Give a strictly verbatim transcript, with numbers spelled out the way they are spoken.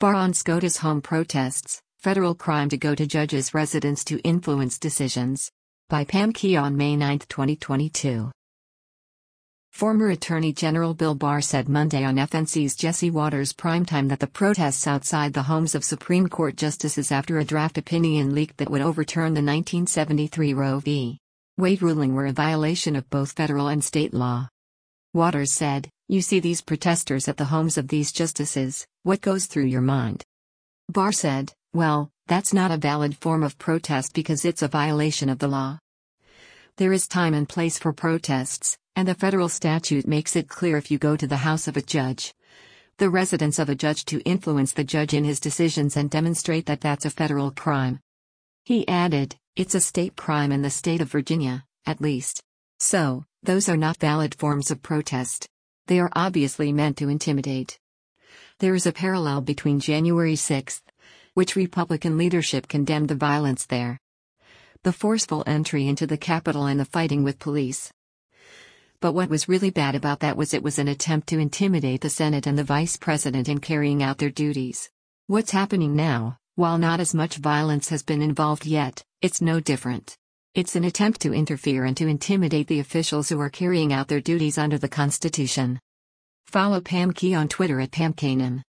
Bar on SCOTUS home protests, federal crime to go to judges' residence to influence decisions. By Pam Key on May ninth, twenty twenty-two. Former Attorney General Bill Barr said Monday on F N C's Jesse Watters Primetime that the protests outside the homes of Supreme Court justices after a draft opinion leaked that would overturn the nineteen seventy-three Roe v. Wade ruling were a violation of both federal and state law. Watters said, "You see these protesters at the homes of these justices, what goes through your mind?" Barr said, "Well, that's not a valid form of protest because it's a violation of the law. There is time and place for protests, and the federal statute makes it clear if you go to the house of a judge, the residence of a judge to influence the judge in his decisions and demonstrate that that's a federal crime." He added, "It's a state crime in the state of Virginia, at least. So, those are not valid forms of protest. They are obviously meant to intimidate." There is a parallel between January sixth, which Republican leadership condemned the violence there, the forceful entry into the Capitol and the fighting with police. But what was really bad about that was it was an attempt to intimidate the Senate and the Vice President in carrying out their duties. What's happening now, while not as much violence has been involved yet, it's no different. It's an attempt to interfere and to intimidate the officials who are carrying out their duties under the Constitution. Follow Pam Key on Twitter at Pam Kanan.